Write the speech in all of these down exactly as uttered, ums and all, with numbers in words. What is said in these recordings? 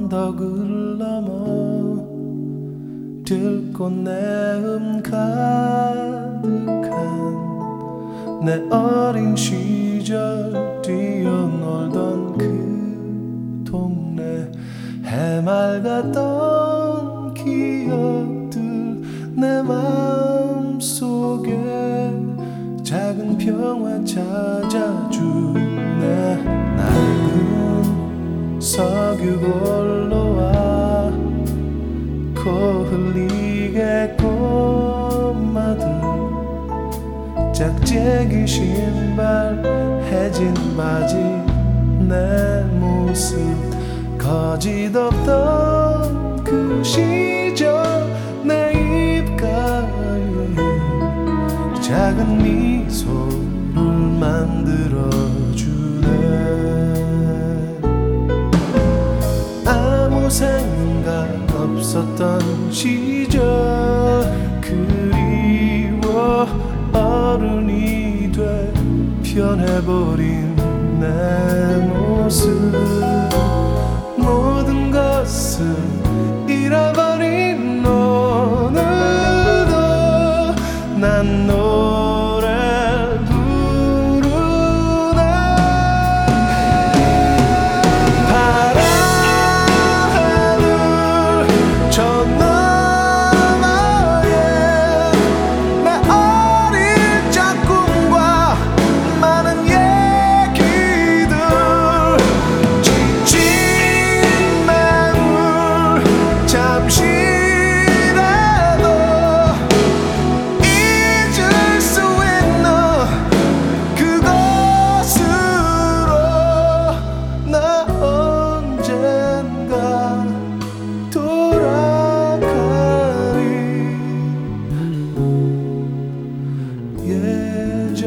언덕을 넘어 들꽃내음 가득한 내 어린 시절 뛰어놀던 그 동네 해맑았던 기억들 내 마음속에 작은 평화 찾아주네. 낡은 석유골로와 코 흘리게 꼬마들 짝재기 신발 해진 바지 내 모습 거짓없던 그 시절 내 입가에 작은 미소를 만들어주네. 아무 생각 없었던 시절 그리워 어른이 돼 변해버린 내 모습 모든 것을 잃어버린 오늘도 난 노래 부르네. 파란 하늘 저 너머에 내 어릴 적 꿈과 많은 얘기들 지친 마음을 잠시라도 잊을 수 있는 그곳으로 나 언젠가 돌아가리. 예전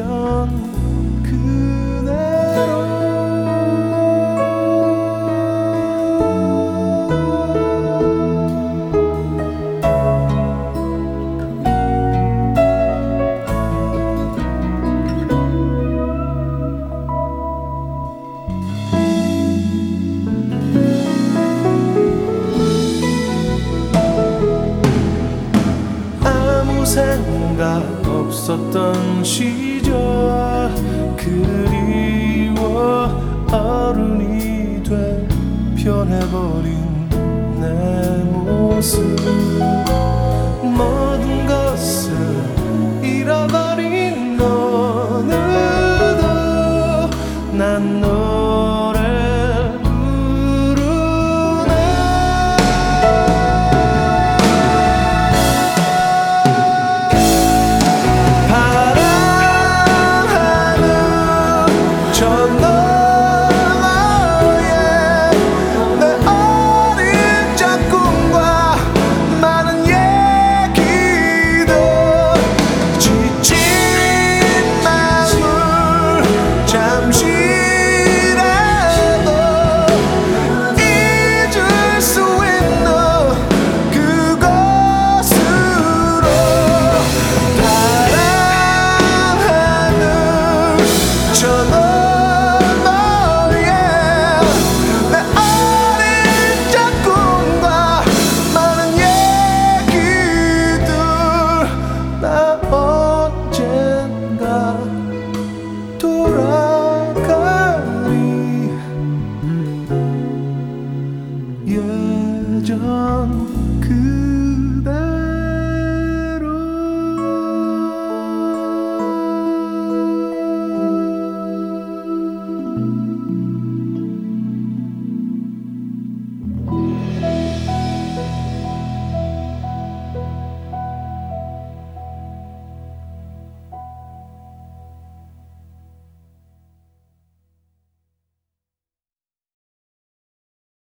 그대로 아무 생각 없었던 시절 그리워 어른이 돼 변해버린 내 모습